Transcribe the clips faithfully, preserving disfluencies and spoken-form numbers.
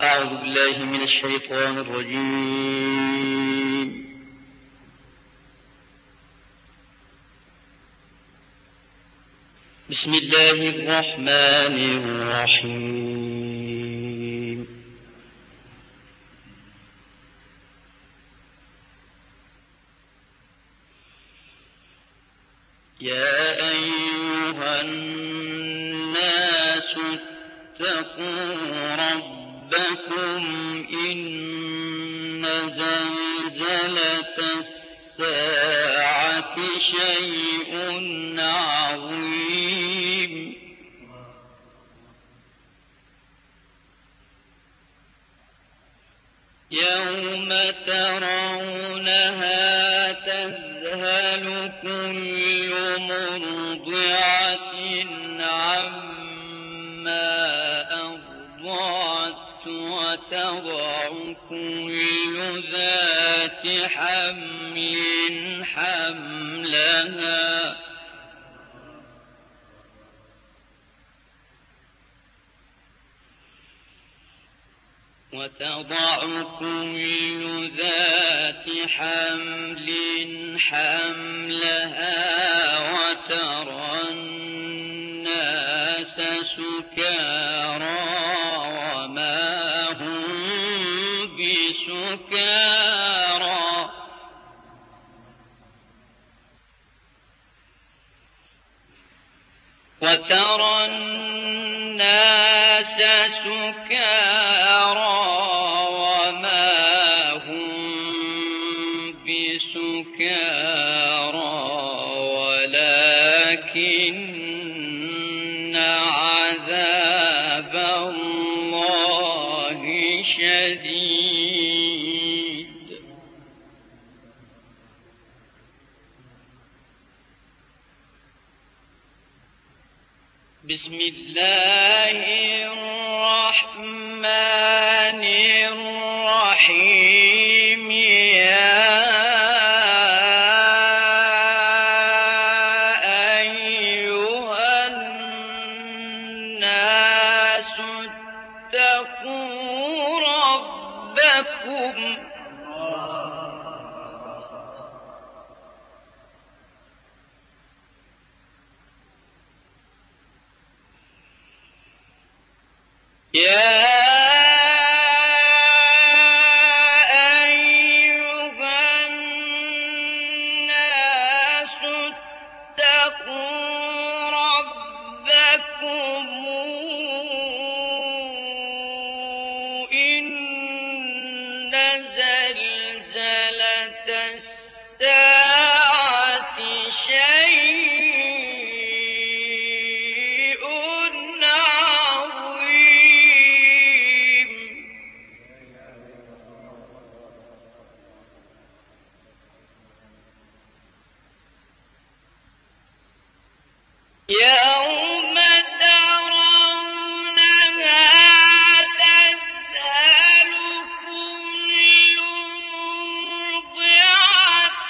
أعوذ بالله من الشيطان الرجيم. بسم الله الرحمن الرحيم. يا أيها الناس اتقوا ربكم إن زلزلة الساعة شيء عظيم يوم ترونها تذهل كل مرضعة عما أرضعت وتضع كل ذات حمل حملها وتضع كل ذات حمل حملها وترى الناس سكارى وما هم بسكارى وترى الناس سكارى وما هم بسكارى ولكن عذاب الله شديد. بسم الله الرحمن الرحيم. يا أيها الناس اتقوا ربكم يا أيها الناس اتقوا ربكم إن زلزلة الساعة شيء عظيم يوم ترونها تذهل كل مرضعة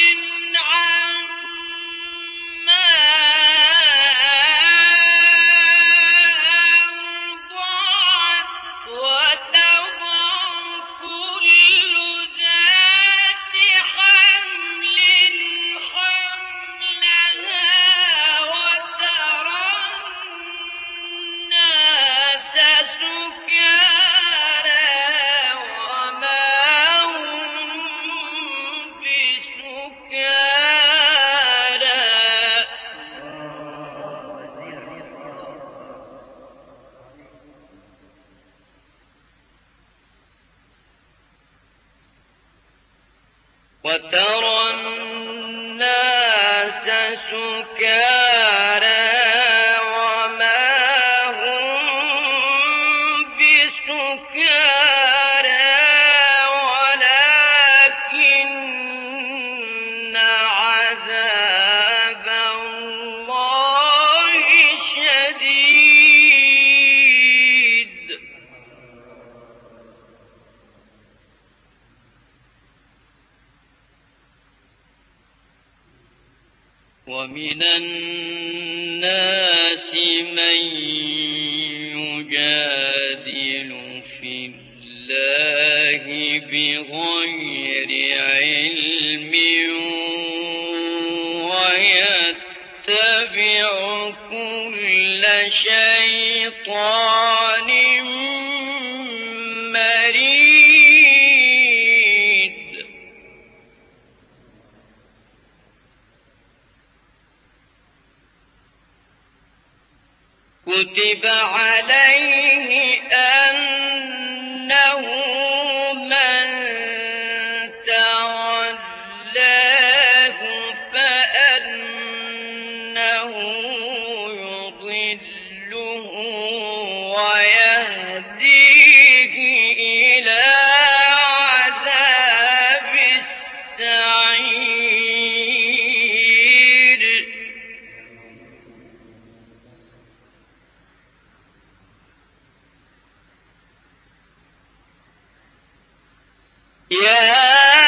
عما أرضعت وتضع كل ذات حمل حملها وترى الناس سكارى وما هم بسكارى وترى الناس سكارى وما هم بسكارى ولكن عذاب الله شديد. ومن الناس من يجادل في الله بغير علم ويتبع كل شيطان مريد. كتب عليه أنه من تولاه فأنه يضله ويهديه إلى عذاب السعير. يا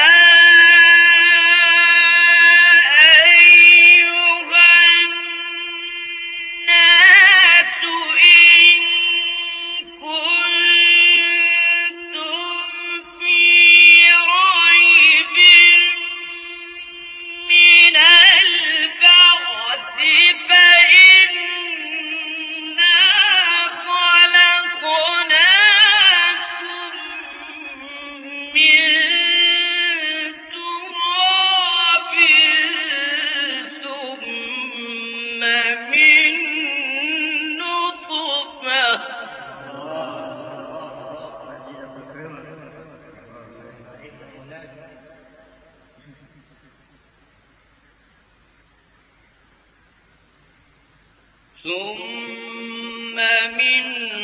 ثم من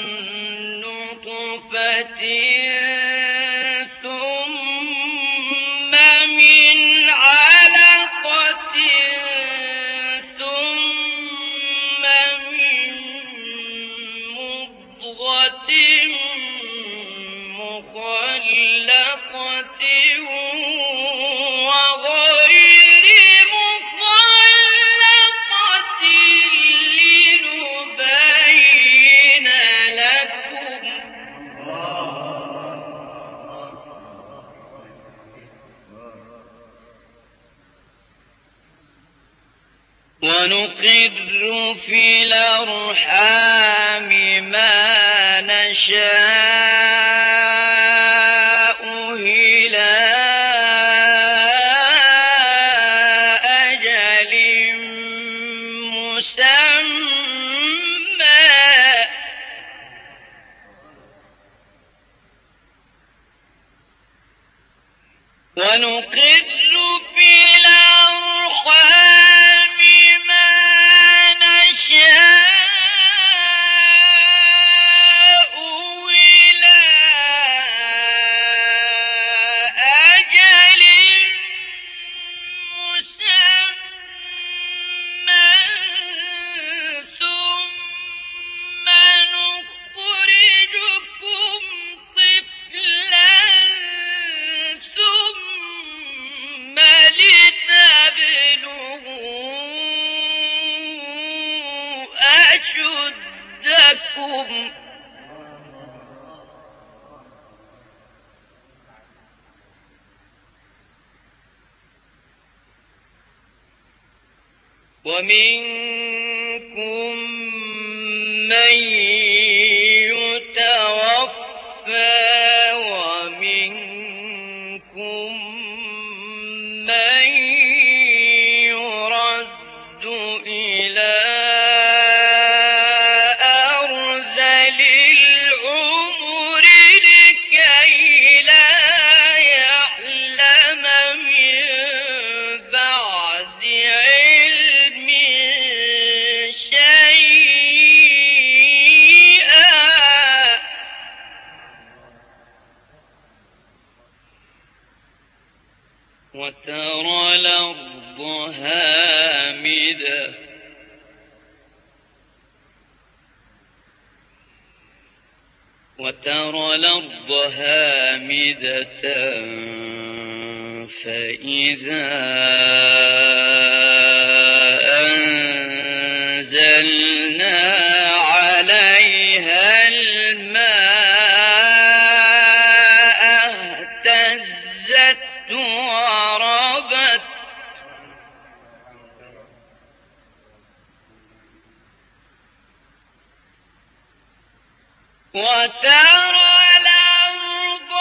نطفة ثم من علقة ثم من مضغة مخلقة وغير مخلقة لنبين لكم. ونقر في الأرحام ما نشاء إلى أجل مسمى ونقر في الأرحام ما نشاء إلى أجل مسمى ثم نخرجكم طفلا ثم لتبلغوا أشدكم. ومنكم من يتوفى ومنكم من يرد إلى أرذل العمر لكي لا يعلم من بعد علم شيئا. وترى الأرض هامدة وترى الأرض هامدة فإذا أنزلنا عليها الماء وترى الأرض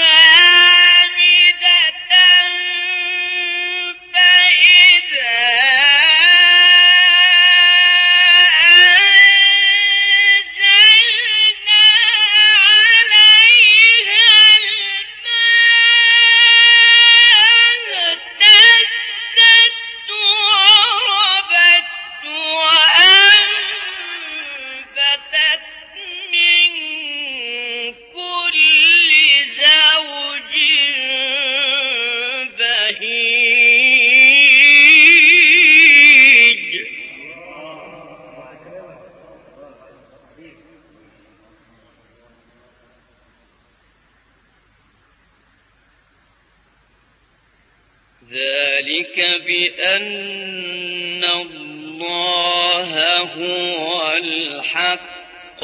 هامدة فإذا أنزلنا عليها الماء اهتزت وربت وأنبتت من كل زوج بهيج ذلك بأن الله هو الحق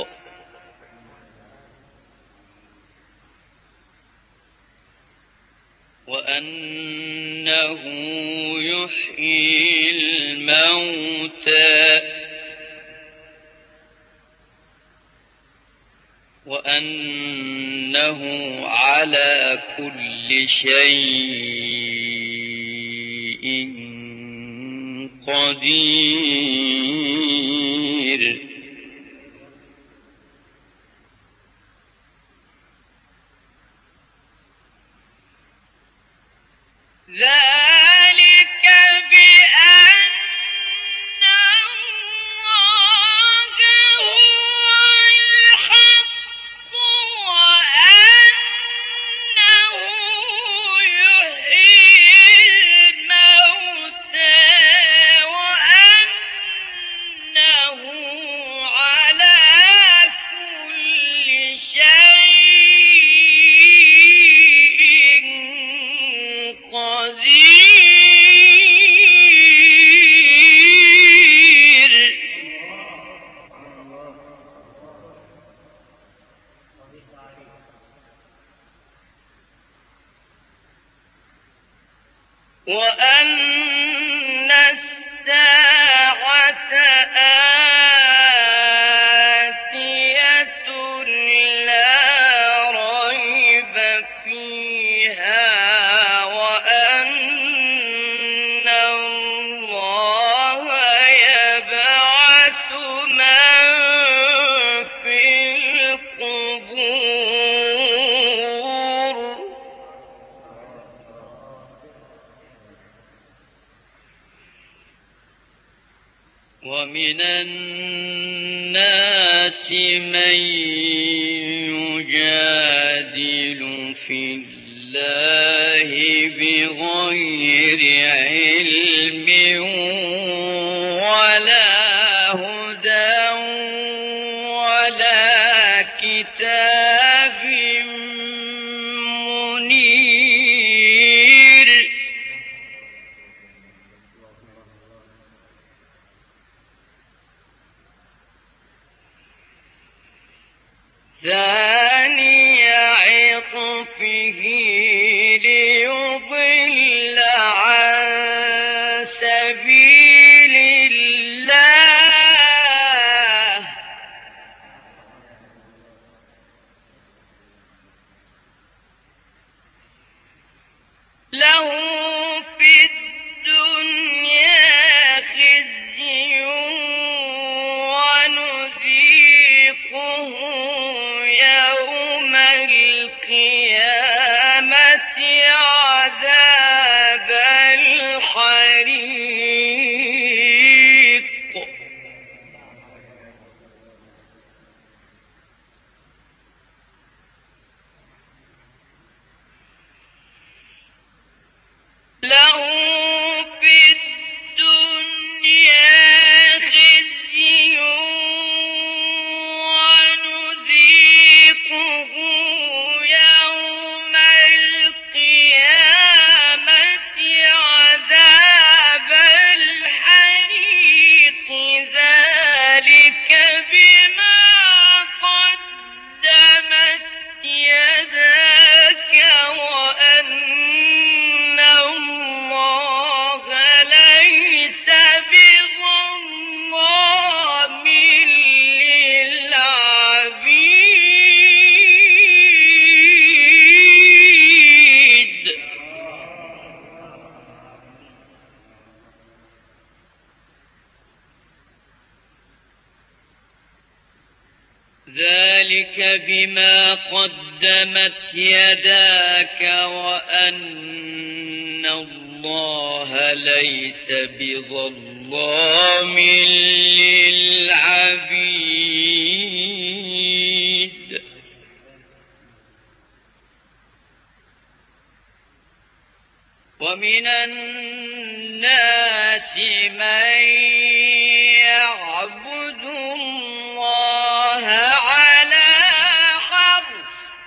وأنه يحيي الموتى وأنه على كل شيء قدير ذلك بأن الله هو الحق وأنه يحيي الموتى وأنه على كل شيء قدير وأن الساعة آتية لا ريب فيها وأن الله يبعث من في القبور ومن الناس من يجادل في الله بغير علم ولا هدى ولا كتاب منير ثاني عطفه ليضل عن سبيل الله له في الدنيا خزي ونذيقه يوم القيامة عذاب الحريق له في الدنيا خزي ونذيقه يوم القيامة ذلك بما قدمت يداك وأن الله ليس بظلام للعبيد ومن الناس من يعبد الله على حرف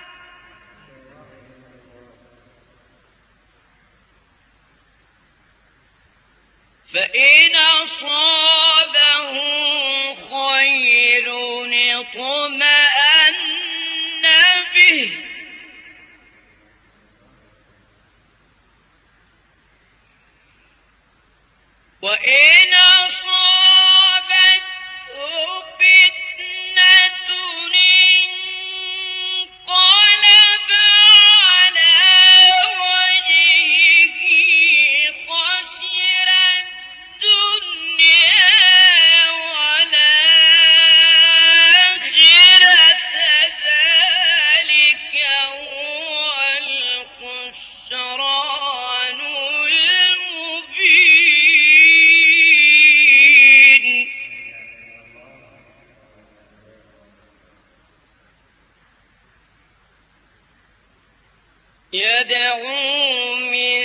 فإن أصابه خير اطمأن به وإن أصابته فتنة انقلب على وجهه خسر الدنيا والآخرة ذلك هو الخسران المبين يدعو من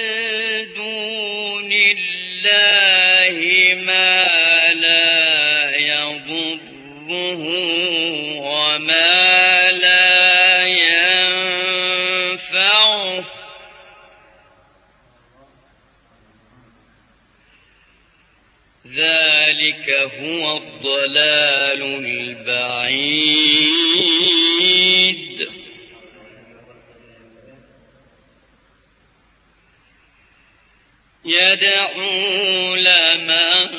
دون الله ما لا يضره وما لا ينفعه ذلك هو الضلال البعيد يدعو لمن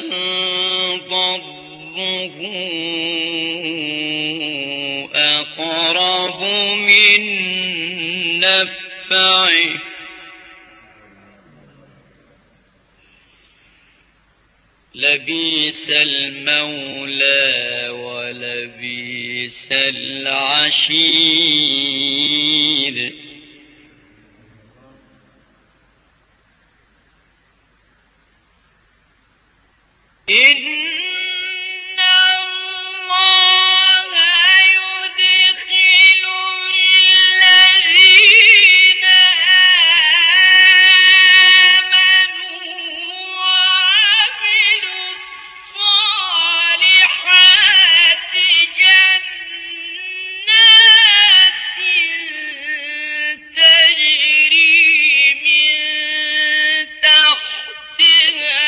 ضره أقرب من نفعه لبئس المولى ولبئس العشير إن الله يدخل الذين آمنوا وعملوا الصالحات جنات تجري من تحتها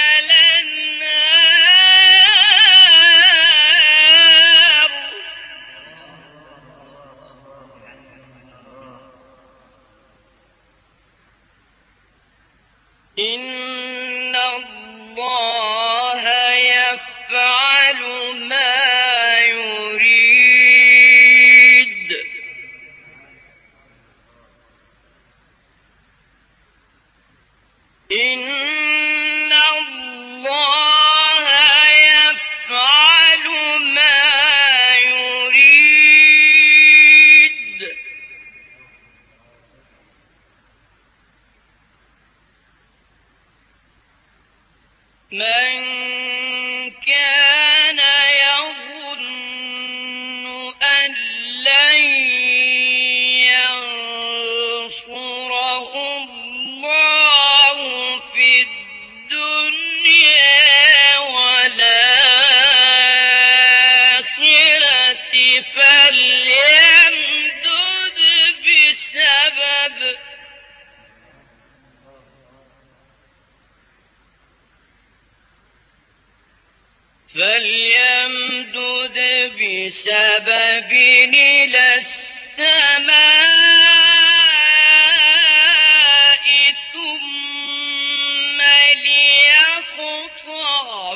إن الله يفعل ما يريد إن الله يفعل ما يريد من كان يظن أن لن ينصره الله في الدنيا والآخرة فليمدد بسبب فليمدد بسبب إلى السماء ثم ليقطع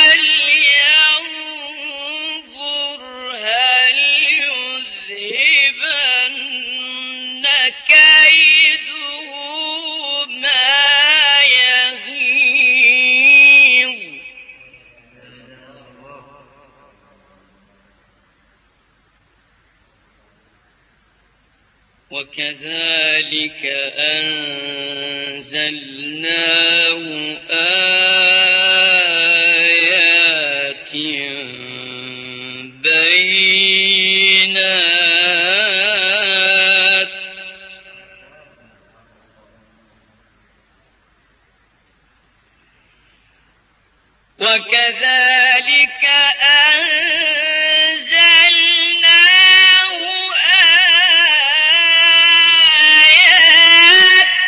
فلينظر هل يذهبن كيده ما يغيظ وكذلك أنزلناه آيات بينات وكذلك أنزلناه آيات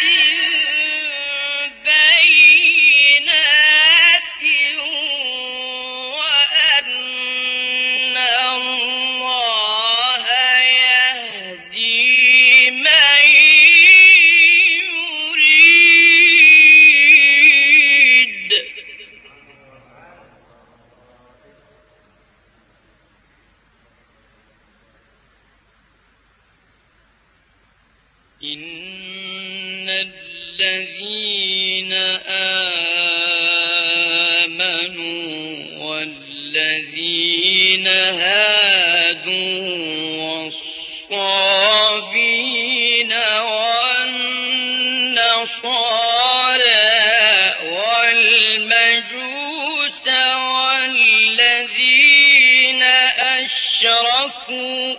بينات وأن الله يهدي من يريد. إن الذين آمنوا والذين هادوا والصابين والنصارى والمجوس والذين أشركوا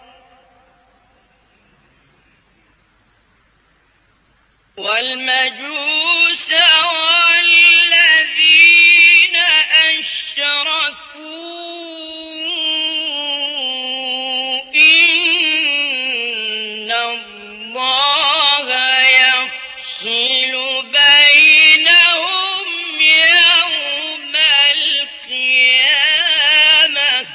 والمجوس والذين أشركوا إن الله يفصل بينهم يوم القيامة.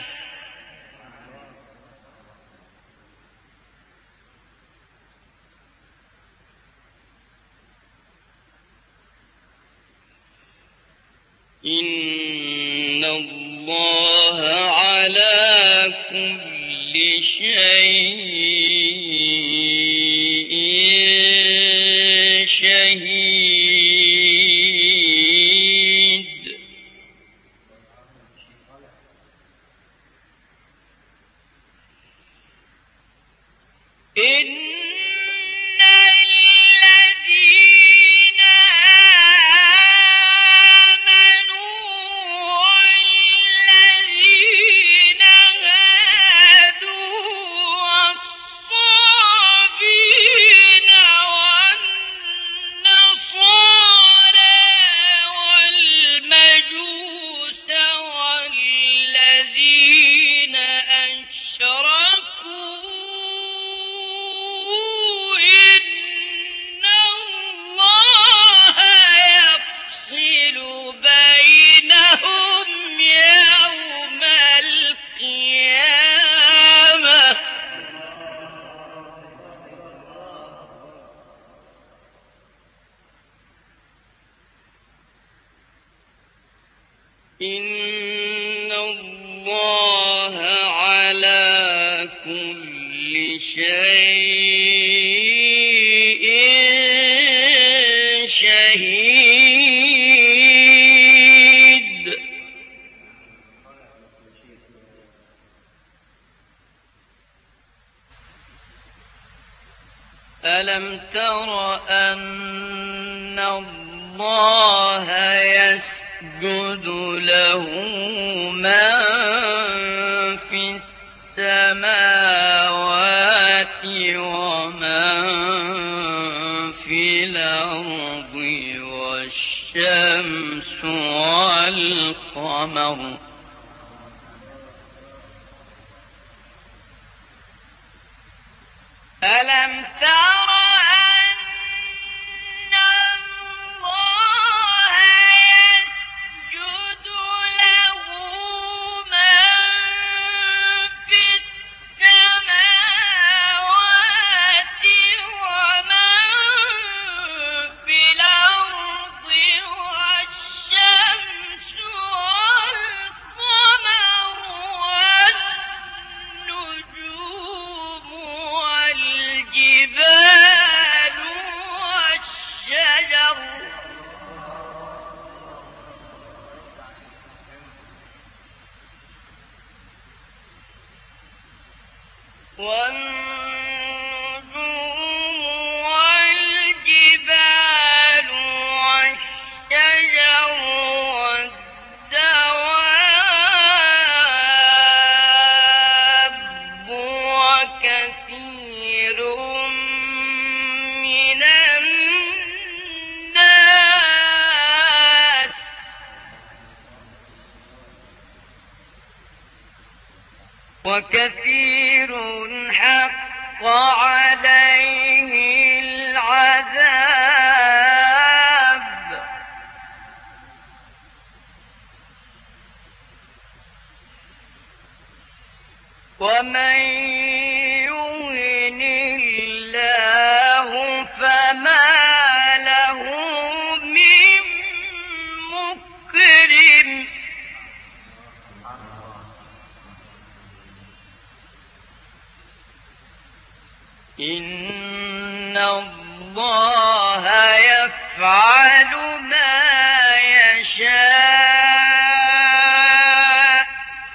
إن الله على كل شيء شهيد. إن إن الله على كل شيء شهيد. ألم تر أن الله يسجد له من في السماوات ومن في الأرض والشمس والقمر ألم تر أن الله يسجد له من في السماوات ومن في الأرض والشمس والقمر والنجوم والجبال وكثير حق عليه العذاب ومن يهن الله فما له من مكرم إن الله يفعل ما يشاء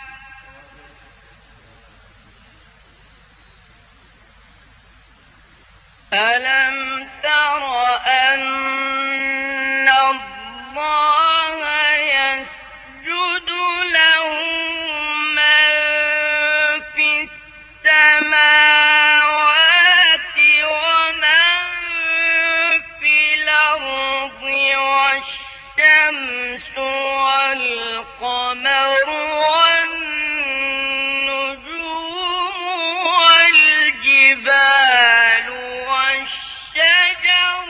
ألم تر أن الله يسجد له من في السماوات ومن في الأرض والشمس والقمر والنجوم والجبال والشجر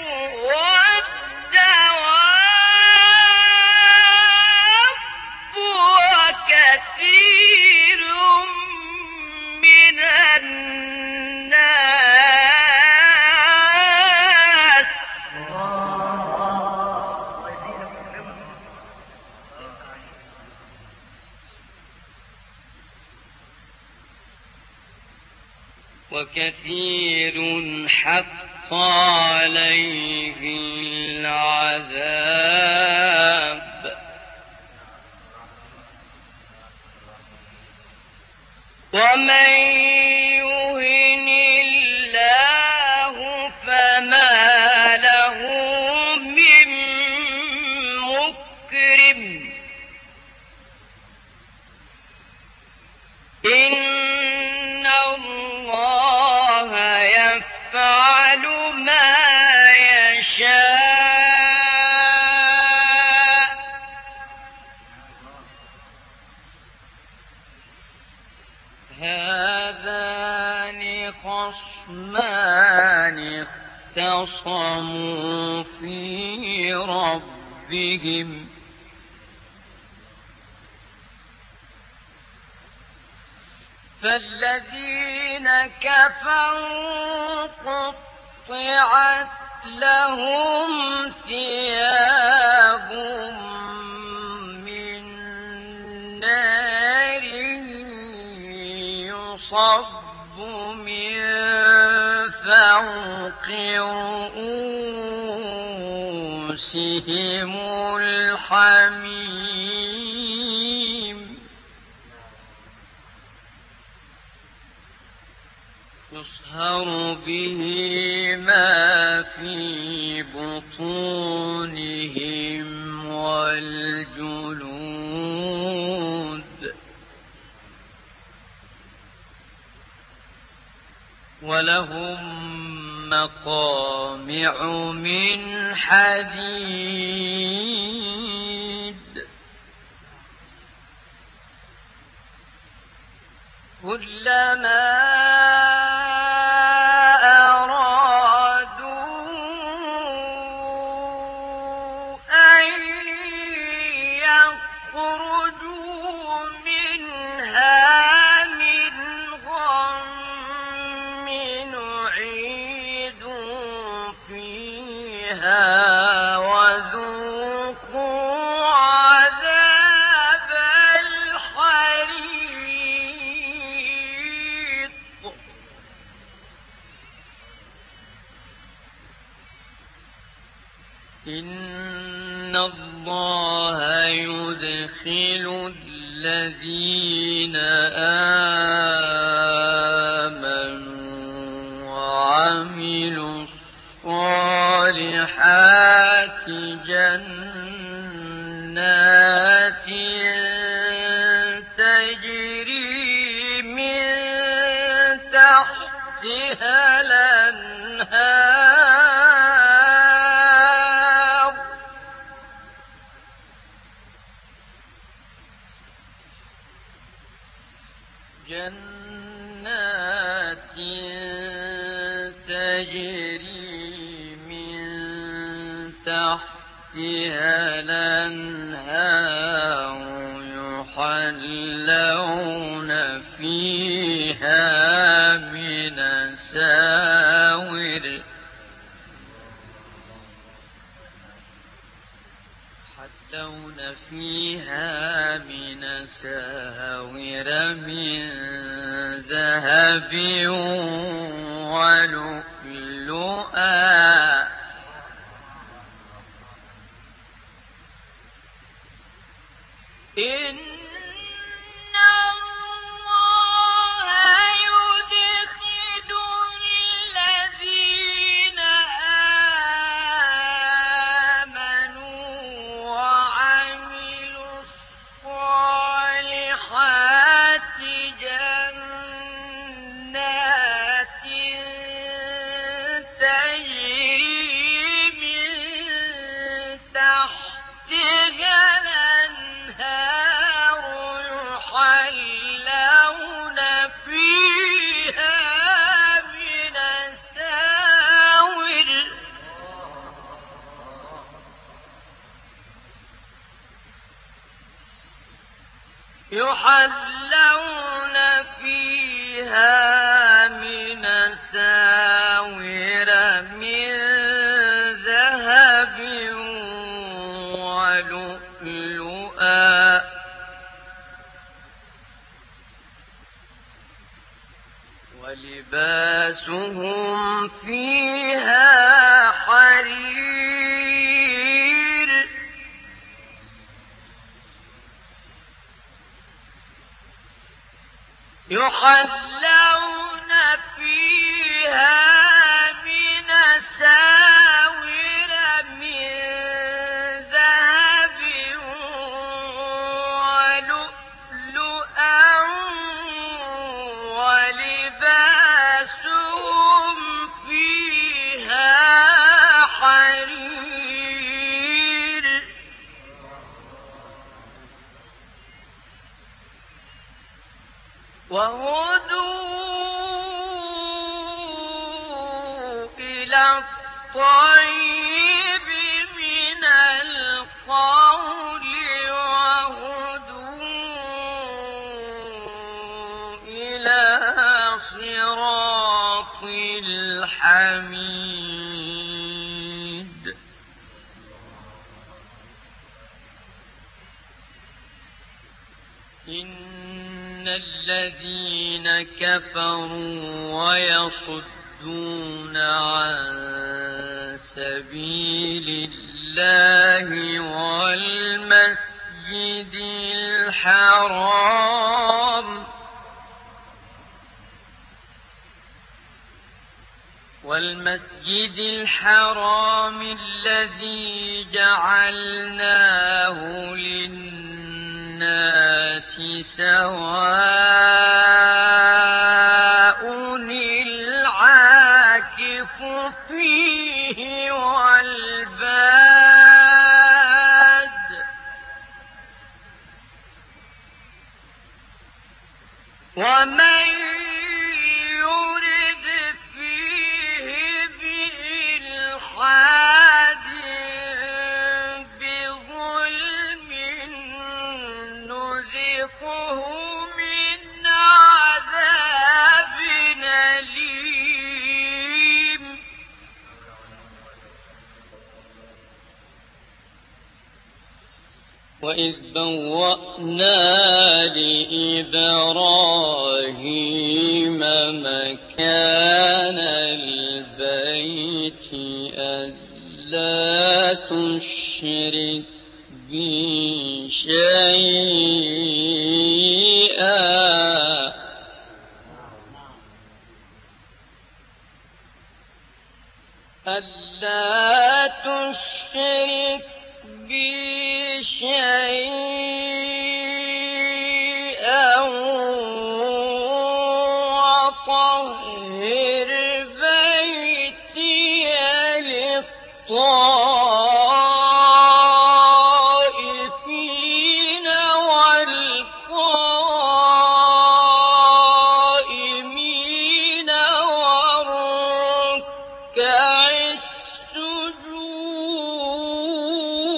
والدواب وكثير من الناس وكثير حق عليه العذاب ومن يهن الله فما له من مكرم إن الله يفعل ما يشاء هذان خصمان اختصموا في ربهم فالذين كفروا قطعت لهم ثياب من نار يصب من فوق رؤوسهم الحميم يصهر به ما في بطونهم والجلود ولهم مقامع من حديد كلما وذوقوا عذاب الحريق إن الله يدخل الذين آمنوا وعملوا الصالحات جنات تجري من تحتها الأنهار جنات الأنهار يحلون فيها من أساور يحلون فيها من أساور من ذهب ولؤلؤا إن الله يدخل الذين آمنوا وعملوا الصالحات جنات تجري من تحتها الأنهار يحلون فيها من أساور يحلون فيها من أساور من ذهب ولؤلؤا ولباسهم فيها حرير يحلون فيها من أساور من ذهب ولؤلؤا ولباسهم فيها حرير وهدوا إلى الطيب من القول وهدوا إلى صراط الحميد إن الذين كفروا ويصدون عن سبيل الله والمسجد الحرام والمسجد الحرام الذي جعلناه للناس سواء العاكف فيه والباد ومن يرد فيه بإلحاد بظلم نذقه من عذاب أليم وإذ بوأنا لإبراهيم مكان البيت ألا تشرك بي شيئا ألا تشرك بي شيئا وطهر بيتي للطائفين والقائمين والركع السجود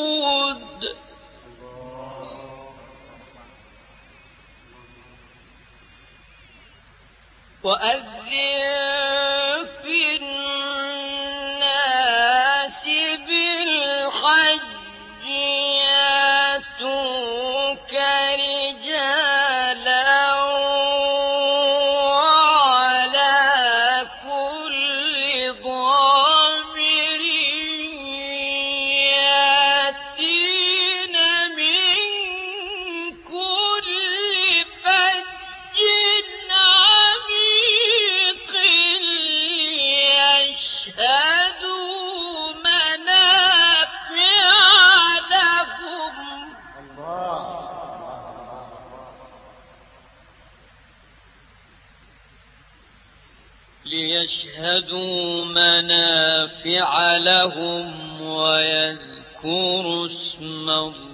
ليشهدوا منافع لهم ويذكروا اسم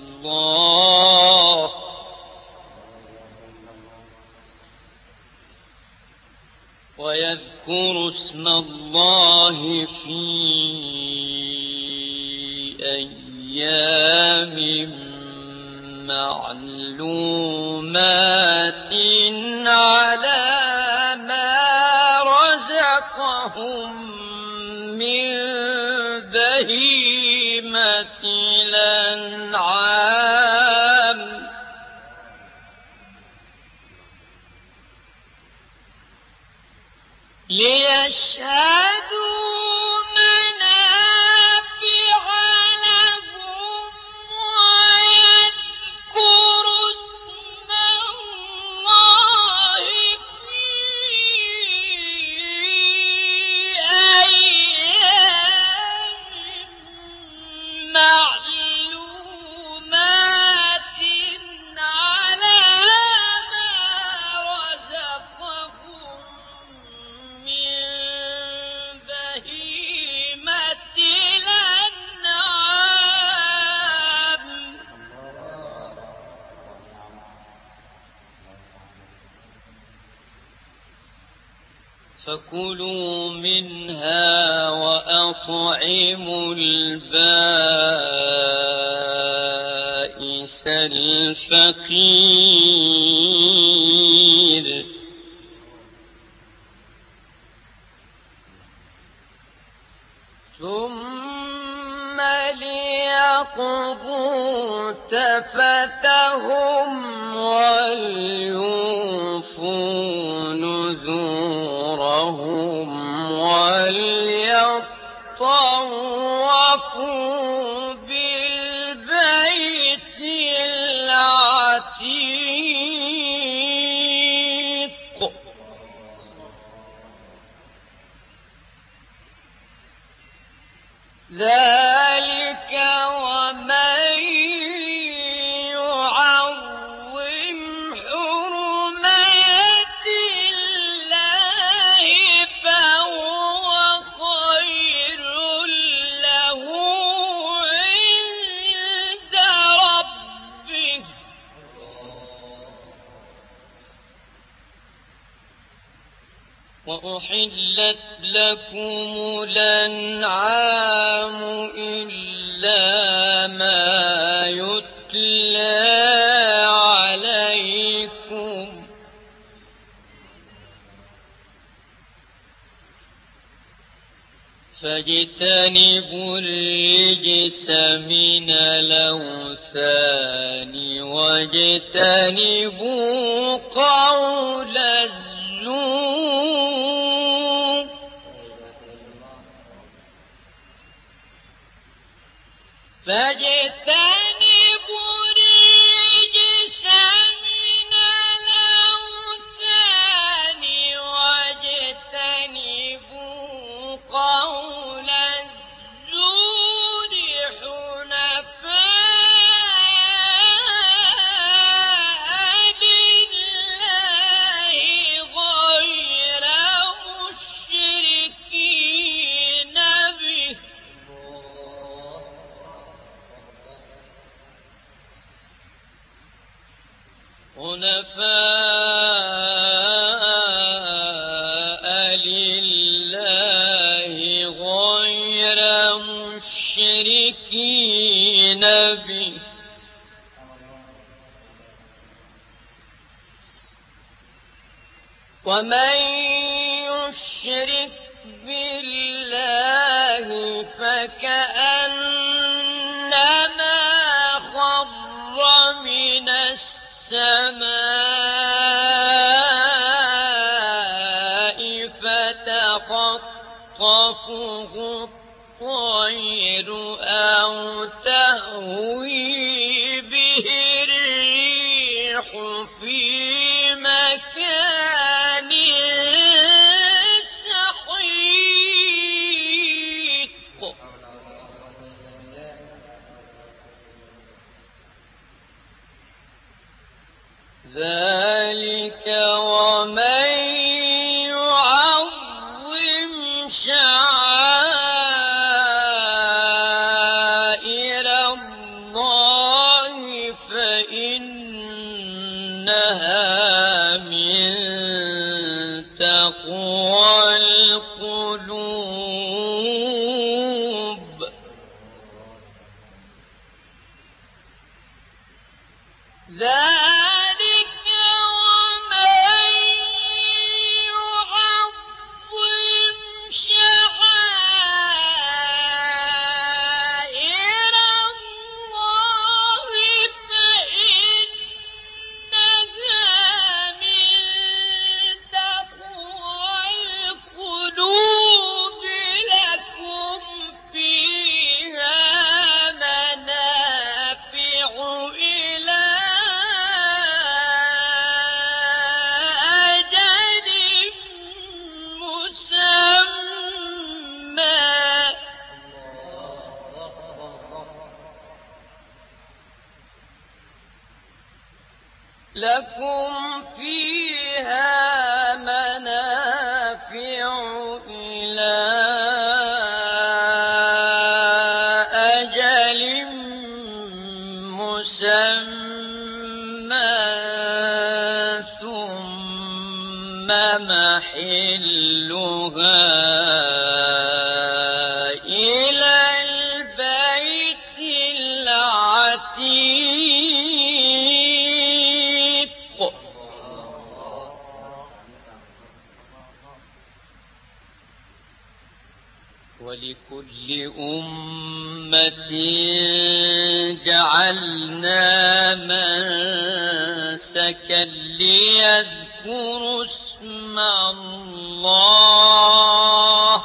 الله ويذكروا اسم الله في أيام معلومات على ما رزقهم من بهيمة الأنعام ليشهدوا منافع لهم ويذكروا اسم الله في أيام معلومات على ما رزقهم من بهيمة الأنعام فكلوا منها وأطعموا البائس الفقير ثم ليقضوا تفثهم وليوفوا نذورهم وليطوفوا بالبيت العتيق ذلك ومن يعظم حرمات الله فهو خير له عند ربه وأحلت لكم الأنعام إلا ما يتلى عليكم فاجتنبوا الرجس من الأوثان واجتنبوا قول الزور فاجتنبوا الرجس من الأوثان واجتنبوا قول الزور حنفاء لله غير مشركين به حنفاء لله غير مشركين به ومن يشرك بالله فكأنما خر من السماء فتخطفه الطير أو تهوي به الريح في مكان سحيق ذلك ومن يعظم لكم فيها منافع إلى أجل مسمى ثم محلها إلى البيت العتيق. ولكل أمة جعلنا منسكا ليذكروا اسم الله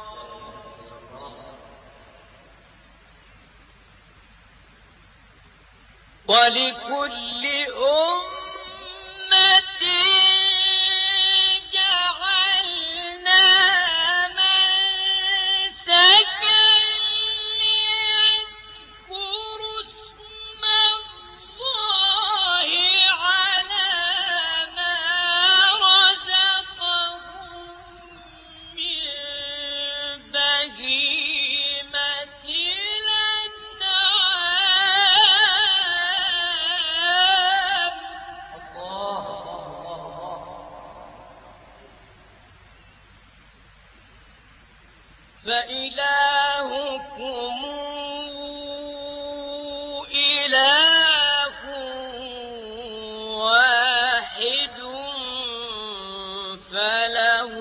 ولكل أمة جعلنا منسكا ليذكروا اسم الله على ما رزقهم من بهيمة الأنعام. فإلهكم إله واحد فله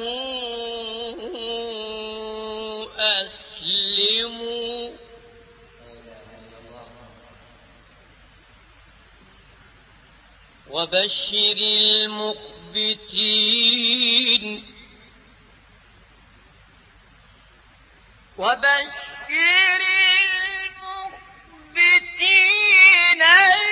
أسلموا. وبشر المخبتين وبشر المخبتين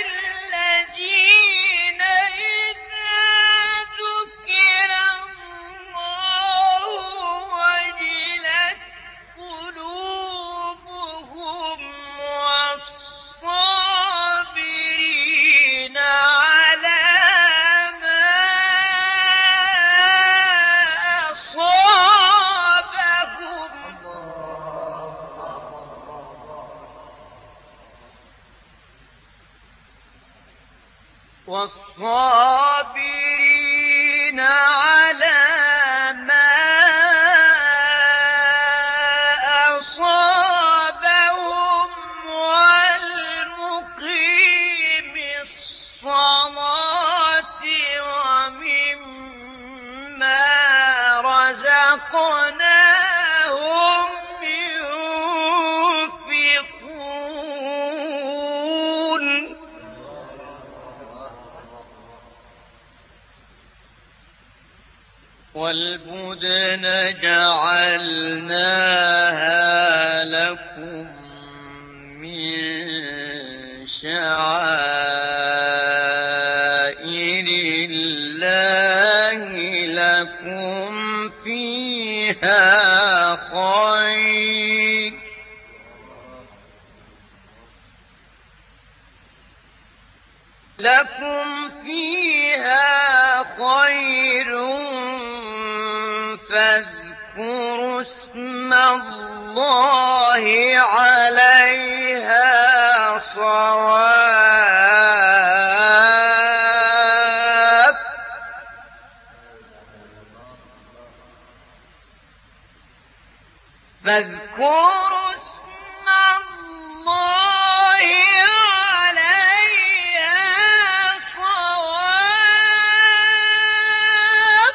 الذين إذا ذكر الله وجلت قلوبهم والصابرين على ما أصابهم والصابرين على ما أصابهم والمقيم الصلاة ومما رزقناهم ينفقون. والبدن جعلناها لكم من شعائر الله لكم فيها خير لكم فيها خير فاذكروا اسم الله عليها صواف فاذكروا اسم الله عليها صواف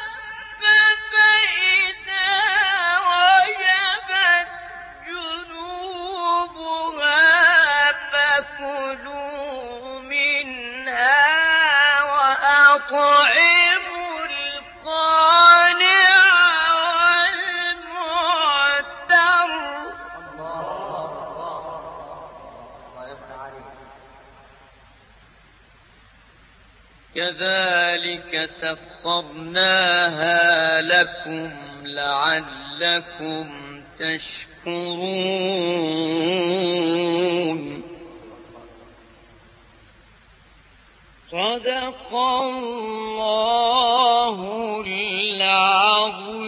فإذا وجبت جنوبها فكلوا منها وأطعموا القانع كذلك سخرناها لكم لعلكم تشكرون. صدق الله العظيم.